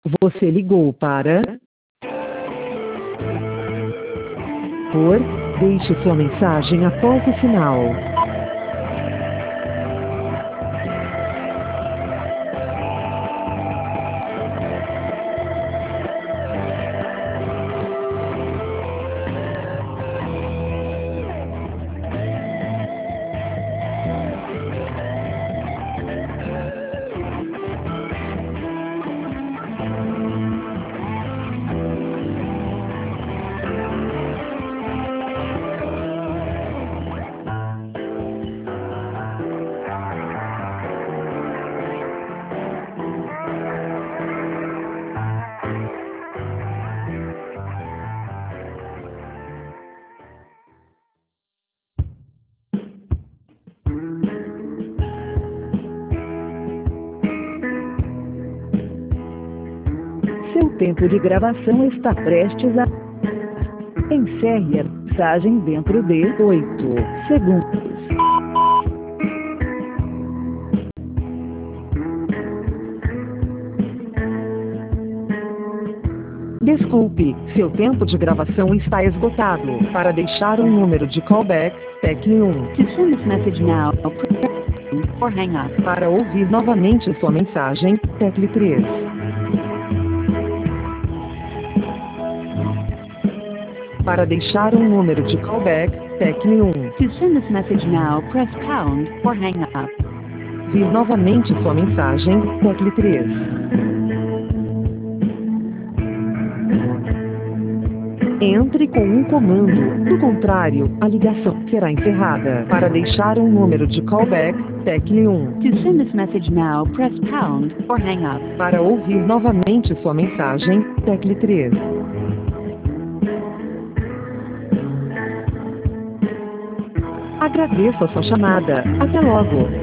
Você ligou para... Por, deixe sua mensagem após o sinal. Seu tempo de gravação está prestes a... Encerre a mensagem dentro de 8 segundos. Desculpe, seu tempo de gravação está esgotado. Para deixar um número de callback, tecle 1. To send this message now, press or hang up. Para ouvir novamente sua mensagem, tecle 3. Para deixar um número de callback, tecle 1. To send this message now, press pound or hang up. Vir novamente sua mensagem, tecle 3. Entre com um comando, do contrário, a ligação será encerrada. Para deixar um número de callback, tecle 1. To send this message now, press pound or hang up. Para ouvir novamente sua mensagem, tecle 3. Agradeço a sua chamada. Até logo.